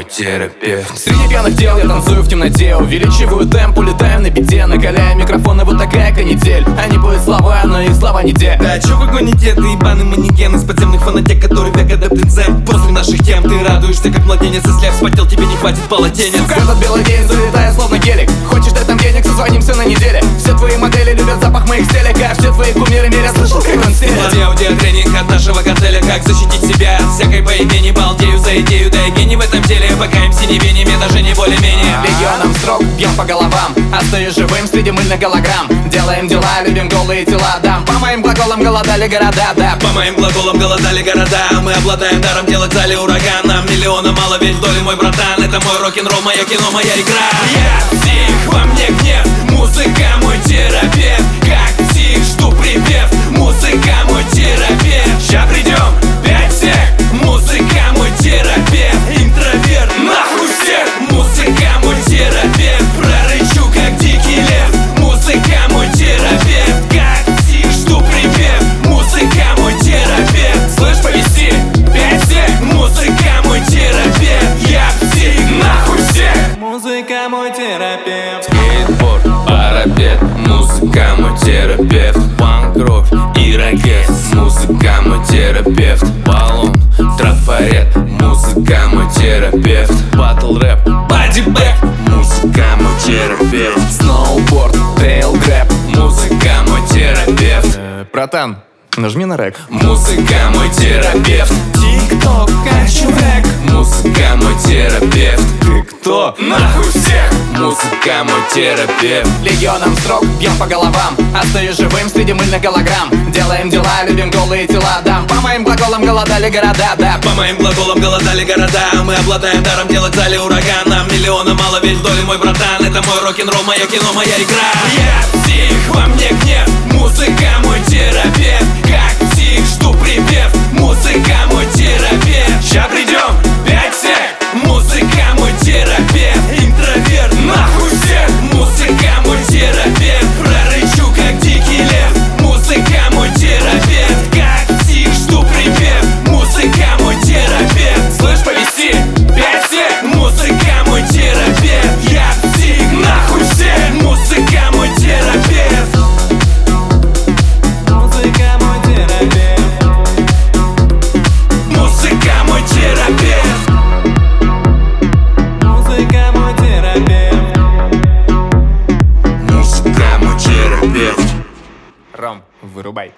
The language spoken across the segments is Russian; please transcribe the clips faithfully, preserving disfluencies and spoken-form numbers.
терапевт. Среди пьяных дел я танцую в темноте, увеличиваю темп, улетаю на беде, накаляю микрофоны, вот такая канитель. Они поют слова, но их слова не те. Да чё вы гоните, ты ебаный манекен из подземных фанатек, который век адаптен зэм. После наших тем ты радуешься, как младенец, если я вспотел, тебе не хватит полотенец. Сука, этот белый день залетает словно гелик. Хочешь ты там денег, созвонимся на неделе. Все твои модели любят запах моих стелек, а все твои кумиры мерят, слышал, как он стелет. Вот аудиотренинг от нашего картеля, как защитить себя от всякой поебени. Балдею за идею, да и гений в этом деле. Пока им синевени, мне даже не более-менее. Легионом строк, бьем по головам, остаюсь живым среди мыльных голограмм. Делаем дела, любим голые тела, дам. По моим глаголам голодали города, да. По моим глаголам голодали города. Мы обладаем даром делать зали ураган. Нам миллиона мало, ведь в доле мой братан. Это мой рок-н-ролл, мое кино, моя игра. Я псих, во мне гнев, музыка мой терапевт. Как псих, жду припев, музыка мой терапевт. Ща придем, пять всех, музыка мой терапевт. Интроверт, нахуй всех, музыка мой терапевт. Прорычу, как дикий лев, музыка мой терапевт. Как псих, жду припев, музыка мой терапевт. Слышь, повести, пять всех, музыка мой терапевт. Я псих, нахуй всех, музыка мой терапевт. Скейтборд, парапет, музыка мой терапевт. Панк-рок и ракет, музыка мой терапевт. Баллон, трафарет, музыка мой терапевт. Батл рэп, бодибэк, музыка мой терапевт. Сноуборд, трейл грэп, Музыка мой терапевт. э, братан, нажми на рэк. Музыка мой терапевт. Тик-ток, кэшбэк, Музыка мой терапевт. Ты кто? Нахуй всех! Музыка мой терапевт. Легионом строк, бьем по головам, остаюсь живым среди мыльных голограмм. Делаем дела, любим голые тела, дам. По моим глаголам голодали города, да. по моим глаголам голодали города. Мы обладаем даром делать зали ураган. Нам миллиона мало, ведь в доле мой братан. Это мой рок-н-ролл, мое кино, моя игра. Я псих, во мне гнев, музыка мой терапевт. Как псих, жду припев, музыка мой терапевт. Ща придем, пять всех, музыка мой терапевт. Интроверт, нахуй всех, музыка мой терапевт. Прорычу, как дикий лев, музыка мой терапевт. Как псих, жду припев, музыка мой терапевт. Слышь, повести, пять всех, музыка мой терапевт. Я псих, нахуй всех, музыка мой терапевт. Музыка мой терапевт. Музыка мой терапевт. Музыка мой терапевт. Музыка мой терапевт. Ром, вырубай.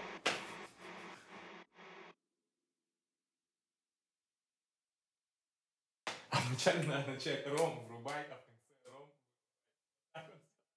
А вначале надо начать. Ром, врубай.